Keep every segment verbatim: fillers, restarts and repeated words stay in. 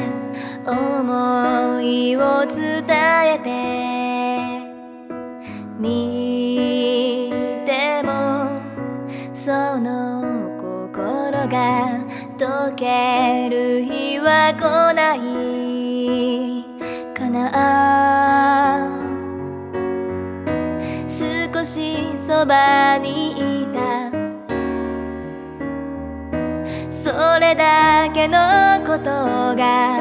思いを伝えてみてもその心が溶ける日は来ないかな。少しそばにいたそれだけのことが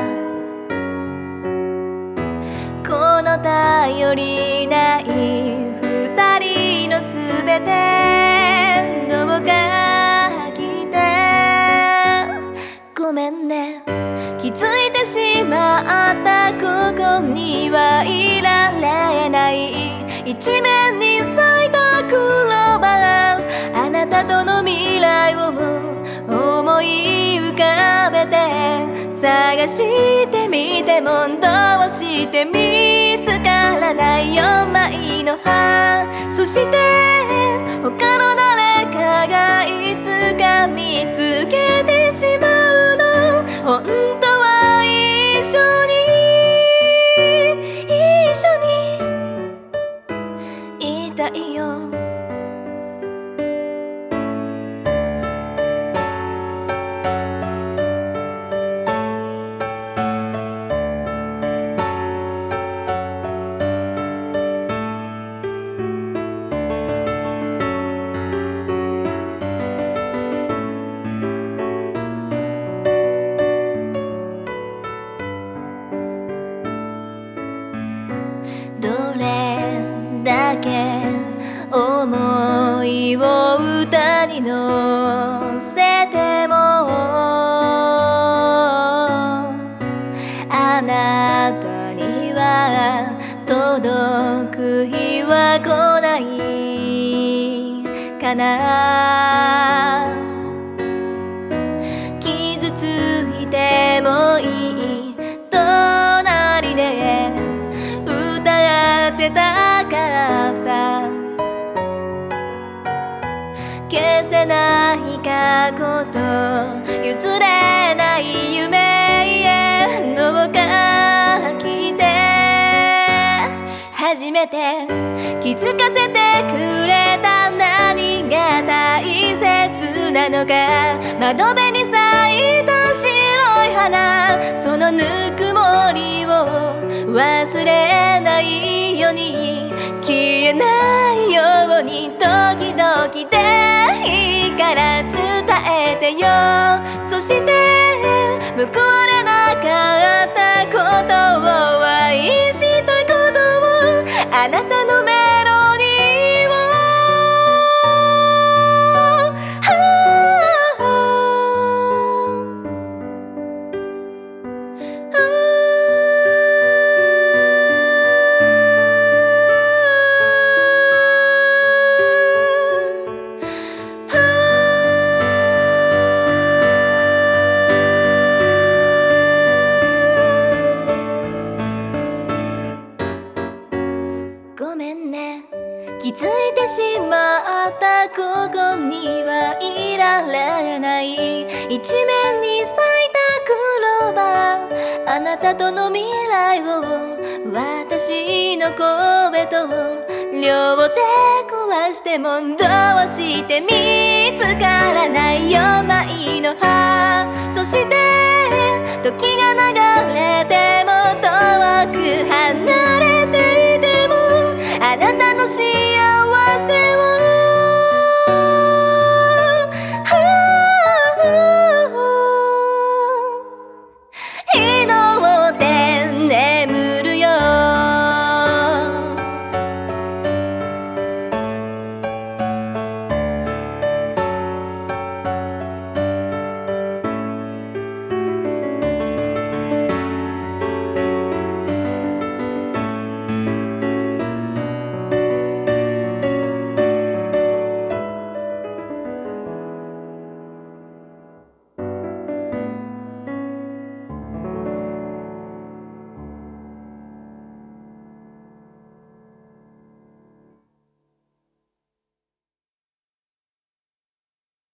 この頼りない二人のすべてどうか聞いてごめんね。気づいてしまったここにはいられない一面に咲いたクローバーあなたとの未来を思い浮かべて探してみてもどうして見つからないよ舞の葉。そして他の誰かがいつか見つけてしまうの。本当は一緒に一緒にいたいよ。どれだけ思いを歌に乗せてもあなたには届く日は来ないかな。傷ついてもいい隣で歌ってたかった消せない過去と譲れない夢へどうか聞いて初めて気づかせてくれた何が大切なのか。窓辺に咲いた白い花そのぬくもりを忘れないように消えないように時々でいいから伝えてよ。そして報われなかったことを愛したことをあなたのメロディーをごめんね。気づいてしまったここにはいられない一面に咲いたクローバーあなたとの未来を私の声と両手壊してもどうして見つからないよ舞の葉。そして時が流れて